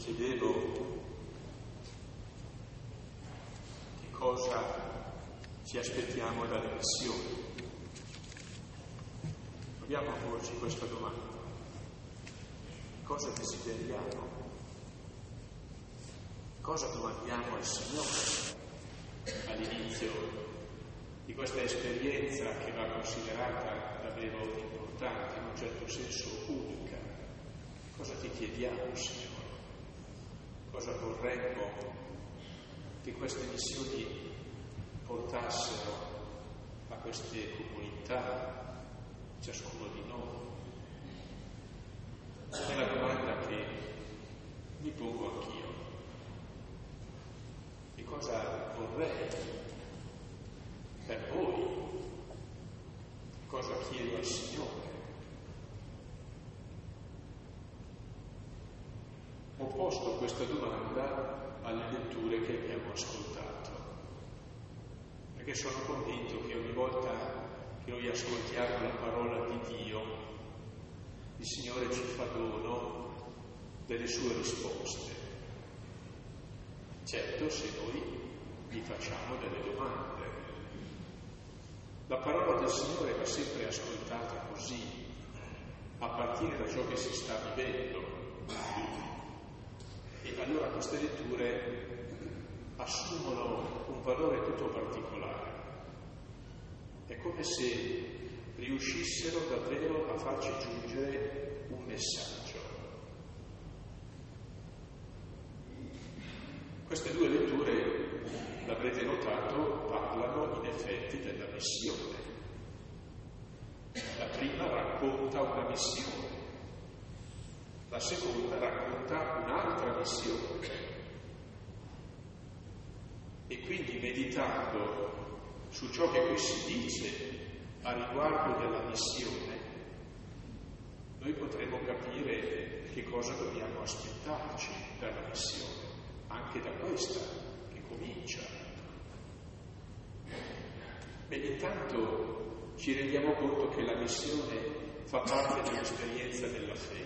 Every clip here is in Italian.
chiedevo che cosa ci aspettiamo dalle missioni. Proviamo a porci questa domanda. Cosa desideriamo? Cosa domandiamo al Signore all'inizio di questa esperienza che va considerata davvero importante, in un certo senso unica? Cosa ti chiediamo, Signore? Cosa vorremmo che queste missioni portassero a queste comunità, ciascuno di noi? È la domanda che mi pongo anch'io. Che cosa vorrei per voi? Cosa chiedo al Signore? Ho posto questa domanda alle letture che abbiamo ascoltato, perché sono convinto che ogni volta che noi ascoltiamo la parola di Dio, il Signore ci fa dono delle sue risposte. Certo, se noi gli facciamo delle domande. La parola del Signore va sempre ascoltata così, a partire da ciò che si sta vivendo. E allora queste letture assumono un valore tutto particolare. È come se riuscissero davvero a farci giungere un messaggio. Queste due letture, l'avrete notato, parlano in effetti della missione. La prima racconta una missione, la seconda racconta un'altra missione. E quindi, meditando su ciò che qui si dice a riguardo della missione, noi potremo capire che cosa dobbiamo aspettarci dalla missione, anche da questa che comincia. E intanto ci rendiamo conto che la missione fa parte dell'esperienza della fede.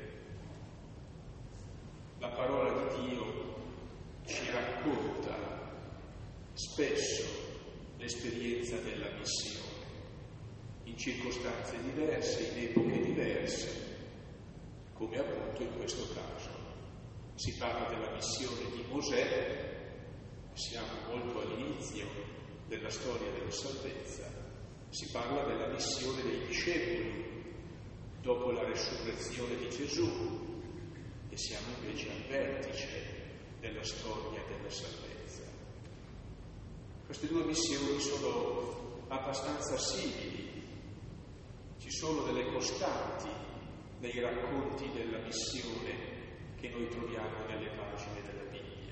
La parola di Dio ci racconta spesso l'esperienza della missione, in circostanze diverse, in epoche diverse, come appunto in questo caso. Si parla della missione di Mosè, siamo molto all'inizio della storia della salvezza. Si parla della missione dei discepoli dopo la resurrezione di Gesù, e siamo invece al vertice della storia della salvezza. Queste due missioni sono abbastanza simili, ci sono delle costanti nei racconti della missione che noi troviamo nelle pagine della Bibbia.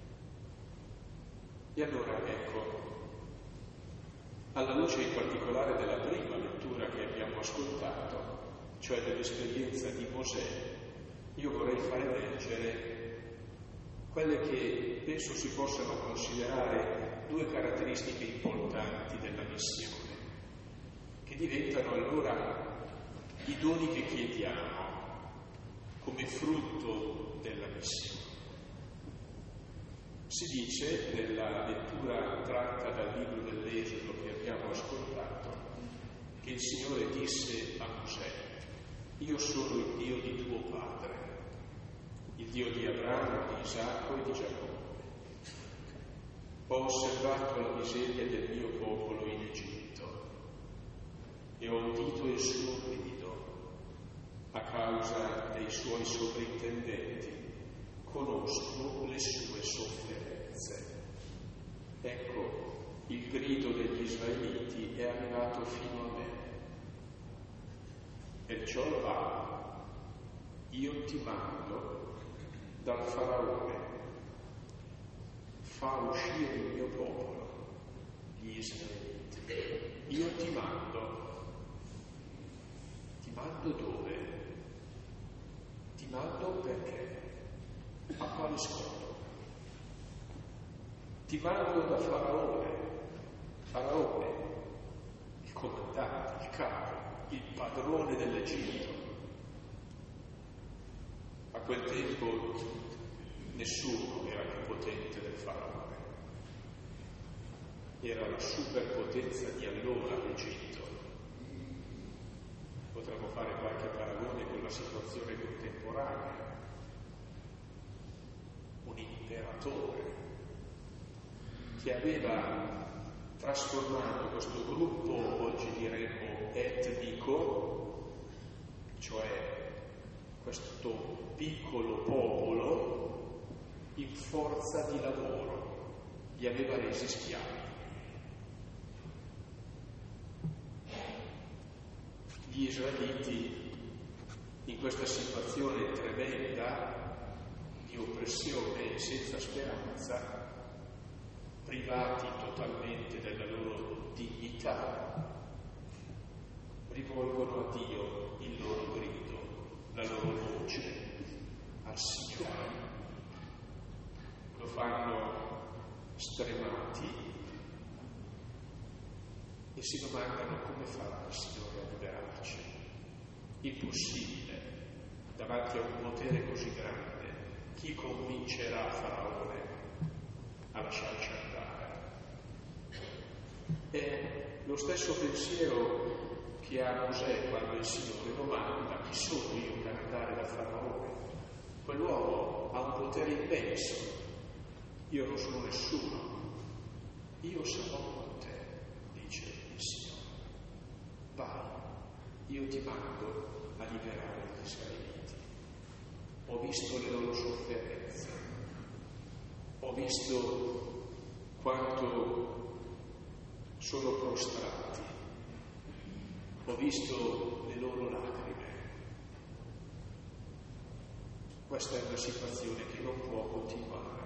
E allora, ecco, alla luce in particolare della prima lettura che abbiamo ascoltato, cioè dell'esperienza di Mosè, io vorrei fare leggere quelle che penso si possano considerare due caratteristiche importanti della missione, che diventano allora i doni che chiediamo come frutto della missione. Si dice nella lettura tratta dal libro dell'Esodo che abbiamo ascoltato che il Signore disse a Mosè: io sono il Dio di tuo padre, il Dio di Abramo, di Isacco e di Giacobbe. Ho osservato la miseria del mio popolo in Egitto e ho udito il suo grido a causa dei suoi sovrintendenti, conosco le sue sofferenze. Ecco, il grido degli israeliti è arrivato fino a me. Perciò va, io ti mando dal Faraone, fa uscire il mio popolo, gli israeliti. Io ti mando dove? Ti mando perché? A quale scopo? Ti mando da Faraone, il comandante, il capo, il padrone dell'Egitto. A quel tempo nessuno era più potente del faraone. Era la superpotenza di allora l'Egitto. Potremmo fare qualche paragone con la situazione contemporanea. Un imperatore che aveva trasformato questo gruppo, oggi diremmo etnico, cioè questo piccolo popolo, in forza di lavoro, li aveva resi schiavi. Gli israeliti, in questa situazione tremenda di oppressione e senza speranza, privati totalmente della loro dignità, rivolgono a Dio il loro grido, la loro voce al Signore. Lo fanno stremati e si domandano come farà il Signore a liberarci. Impossibile, davanti a un potere così grande, chi convincerà Faraone a lasciarci andare? È lo stesso pensiero che ha Mosè quando il Signore lo manda: chi sono io per andare da Faraone? Quell'uomo ha un potere immenso, io non sono nessuno, io sarò con te, dice il Signore. Vai, io ti mando a liberare gli israeliti. Ho visto le loro sofferenze, ho visto quanto sono prostrati, ho visto le loro lacrime. Questa è una situazione che non può continuare.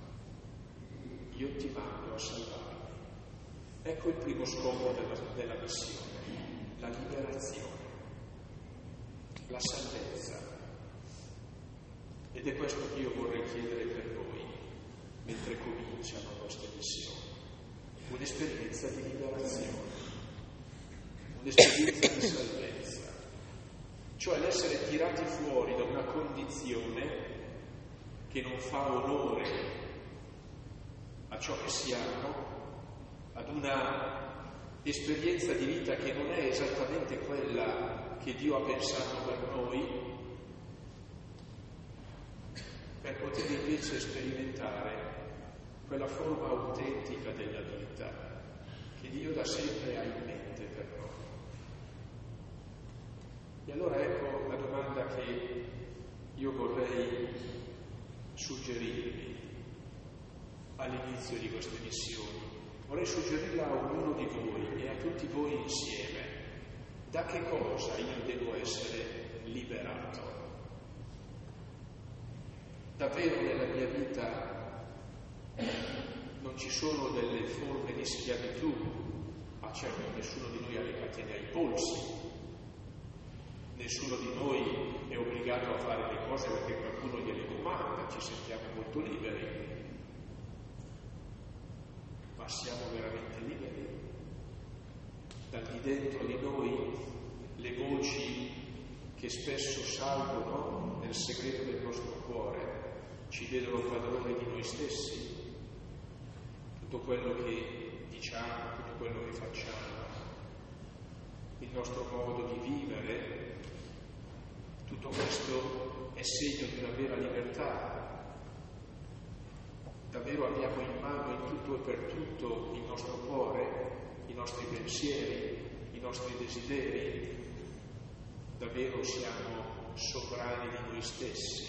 Io ti mando a salvarmi. Ecco il primo scopo della missione, la liberazione, la salvezza. Ed è questo che io vorrei chiedere per voi mentre comincia la nostra missione. Un'esperienza di liberazione, un'esperienza di salvezza, cioè l'essere tirati fuori da una condizione che non fa onore a ciò che siamo, ad una esperienza di vita che non è esattamente quella che Dio ha pensato per noi, per poter invece sperimentare quella forma autentica della vita che Dio da sempre ha in mente per noi. E allora ecco la domanda che io vorrei suggerirvi all'inizio di queste missioni. Vorrei suggerirla a ognuno di voi e a tutti voi insieme. Da che cosa io devo essere liberato? Davvero nella mia vita non ci sono delle forme di schiavitù? Ma certo, nessuno di noi ha le catene ai polsi, nessuno di noi è obbligato a fare le cose perché qualcuno gliele comanda, ci sentiamo molto liberi. Ma siamo veramente liberi? Dal di dentro di noi le voci che spesso salgono nel segreto del nostro cuore ci vedono padroni di noi stessi, tutto quello che diciamo, tutto quello che facciamo, il nostro modo di vivere, tutto questo è segno di una vera libertà. Davvero abbiamo in mano in tutto e per tutto il nostro cuore, i nostri pensieri, i nostri desideri. Davvero siamo sovrani di noi stessi.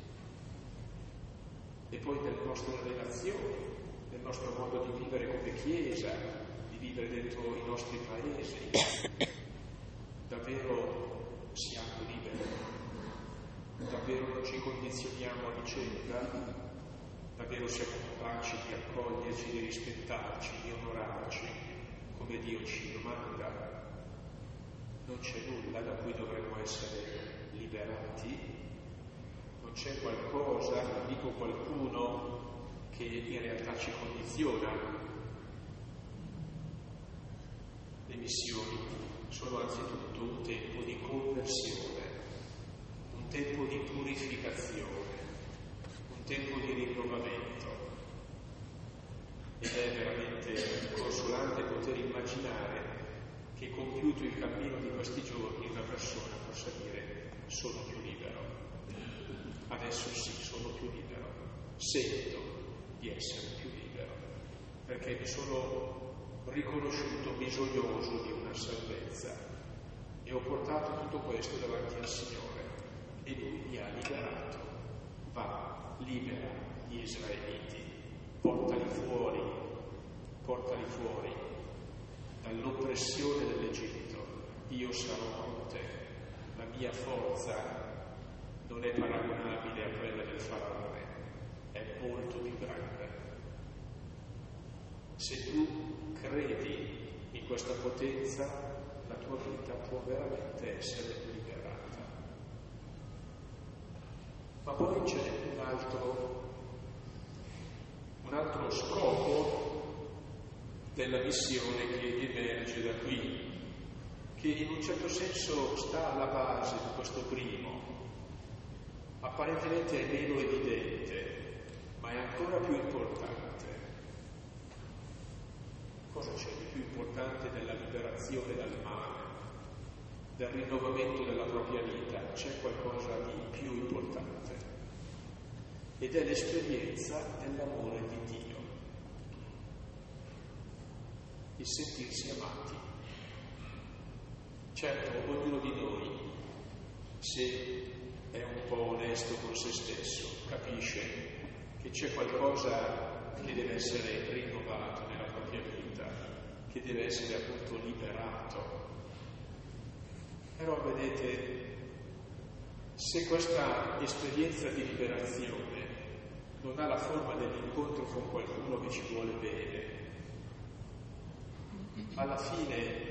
E poi delle nostre relazioni, del nostro modo di vivere come Chiesa, di vivere dentro i nostri paesi. Davvero siamo liberi? Davvero non ci condizioniamo a vicenda? Davvero siamo capaci di accoglierci, di rispettarci, di onorarci come Dio ci domanda? Non c'è nulla da cui dovremmo essere liberati? Non c'è qualcosa, non dico qualcuno, che in realtà ci condiziona? Le missioni sono anzitutto un tempo di conversione, un tempo di purificazione, un tempo di rinnovamento. Ed è veramente consolante poter immaginare che, compiuto il cammino di questi giorni, una persona possa dire: sono più libero. Adesso sì, sono più libero. Sento di essere più libero, perché mi sono riconosciuto bisognoso di una salvezza e ho portato tutto questo davanti al Signore e Lui mi ha liberato. Va, libera gli israeliti, portali fuori dall'oppressione dell'Egitto. Io sarò con te, la mia forza non è paragonabile a quella del Faraone, è molto più grande. Se tu credi in questa potenza, la tua vita può veramente essere liberata. Ma poi c'è un altro scopo della missione che emerge da qui, che in un certo senso sta alla base di questo primo. Apparentemente è meno evidente, ma è ancora più importante. Cosa c'è di più importante della liberazione dal male, del rinnovamento della propria vita? C'è qualcosa di più importante, ed è l'esperienza dell'amore di Dio, il sentirsi amati. Certo, ognuno di noi, se è un po' onesto con se stesso, capisce che c'è qualcosa che deve essere rinnovato nella propria vita, che deve essere appunto liberato. Però vedete, se questa esperienza di liberazione non ha la forma dell'incontro con qualcuno che ci vuole bene, alla fine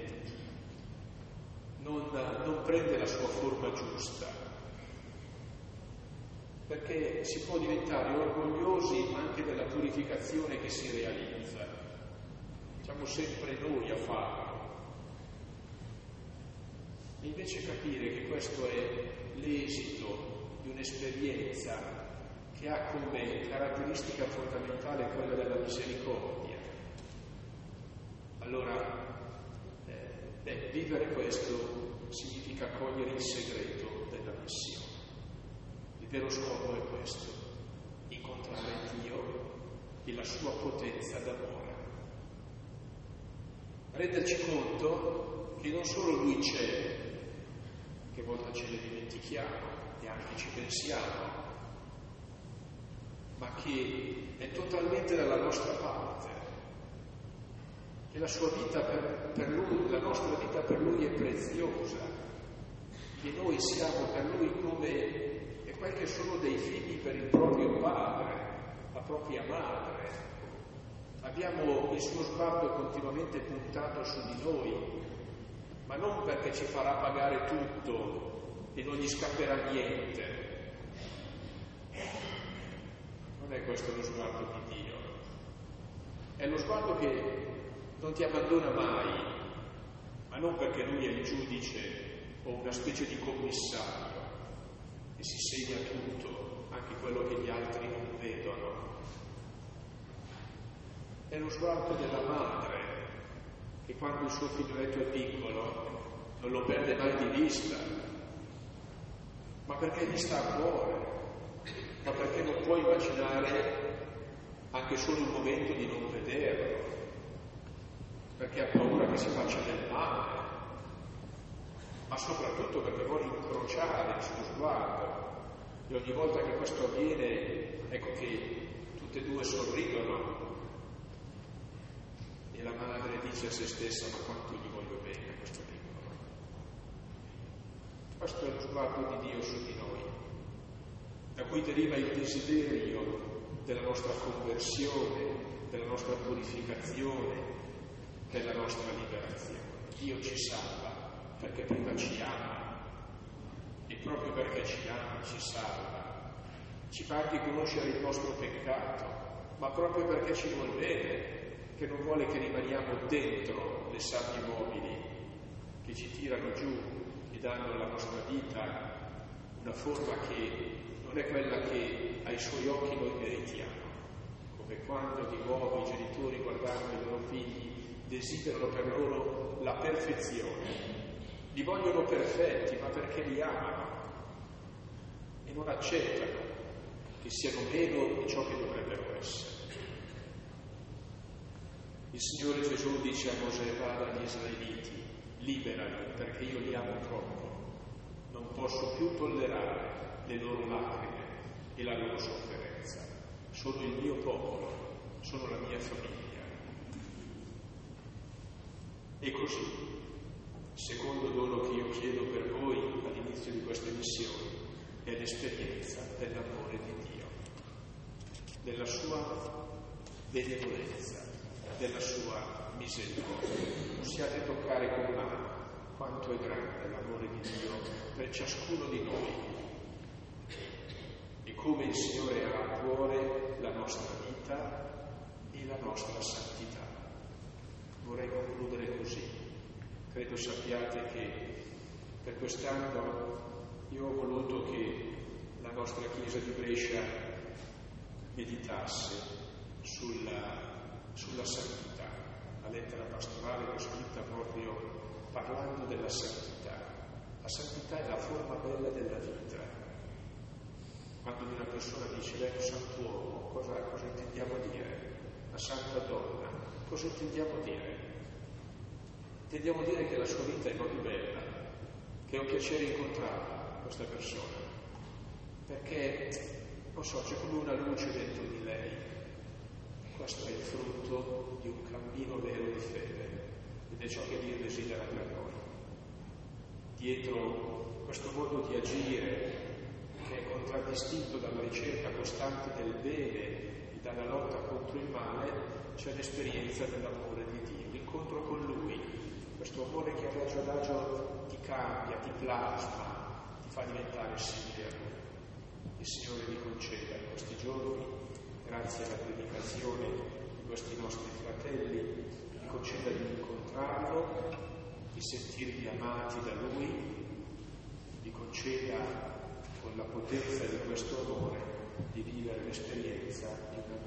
non prende la sua forma giusta, perché si può diventare orgogliosi anche della purificazione che si realizza. Siamo sempre noi a farlo. E invece capire che questo è l'esito di un'esperienza che ha come caratteristica fondamentale quella della misericordia. Allora, vivere questo significa cogliere il segreto della missione. Il vero scopo è questo: incontrare Dio e la sua potenza d'amore. Renderci conto che non solo Lui c'è, che a volte ce ne dimentichiamo e anche ci pensiamo, ma che è totalmente dalla nostra parte, che la sua vita per Lui, la nostra vita per Lui è preziosa, che noi siamo per Lui come quel che sono dei figli per il proprio padre, la propria madre. Abbiamo il suo sguardo continuamente puntato su di noi, ma non perché ci farà pagare tutto e non gli scapperà niente. Non è questo lo sguardo di Dio. È lo sguardo che non ti abbandona mai, ma non perché Lui è il giudice o una specie di commissario che si segna tutto, anche quello che gli altri non vedono. È lo sguardo della madre che quando il suo figlioletto è piccolo non lo perde mai di vista, ma perché gli sta a cuore, ma perché non può immaginare anche solo un momento di non vederlo, perché ha paura che si faccia del male, ma soprattutto perché vuole incrociare il suo sguardo. E ogni volta che questo avviene, ecco che tutte e due sorridono e la madre dice a se stessa: ma quanto gli voglio bene questo piccolo. Questo è lo sguardo di Dio su di noi, da cui deriva il desiderio della nostra conversione, della nostra purificazione, della nostra liberazione. Dio ci salva perché prima ci ama, e proprio perché ci ama ci salva, ci fa anche conoscere il nostro peccato, ma proprio perché ci vuol bene, che non vuole che rimaniamo dentro le sabbie mobili che ci tirano giù e danno alla nostra vita una forma che non non è quella che ai suoi occhi noi meritiamo, come quando di nuovo i genitori, guardando i loro figli, desiderano per loro la perfezione, li vogliono perfetti, ma perché li amano e non accettano che siano meno di ciò che dovrebbero essere. Il Signore Gesù dice a Mosè: vada agli israeliti, liberali, perché io li amo troppo, non posso più tollerare le loro lacrime e la loro sofferenza. Sono il mio popolo, sono la mia famiglia. E così, secondo dono che io chiedo per voi all'inizio di queste missioni, è l'esperienza dell'amore di Dio, della sua benevolenza, della sua misericordia. Possiate toccare con mano quanto è grande l'amore di Dio per ciascuno di noi e come il Signore ha a cuore la nostra vita e la nostra santità. Vorrei concludere così. Credo sappiate che per quest'anno io ho voluto che la nostra Chiesa di Brescia meditasse sulla santità. La lettera pastorale l'ho scritta proprio parlando della santità. La santità è la forma bella della vita. Quando una persona dice lei è un santuomo, cosa intendiamo dire? La santa donna, cosa intendiamo dire? Intendiamo dire che la sua vita è proprio bella, che è un piacere incontrarla, questa persona, perché, non so, c'è come una luce dentro di lei. Questo è il frutto di un cammino vero di fede ed è ciò che Dio desidera per noi. Dietro questo modo di agire, che è contraddistinto dalla ricerca costante del bene e dalla lotta contro il male, c'è l'esperienza dell'amore di Dio, l'incontro con Lui, questo amore che adagio adagio ti cambia, ti plasma, ti fa diventare simile a Lui. Il Signore vi conceda in questi giorni, grazie alla predicazione di questi nostri fratelli, vi conceda di incontrarlo, di sentirvi amati da Lui, vi conceda con la potenza di questo amore di vivere l'esperienza di una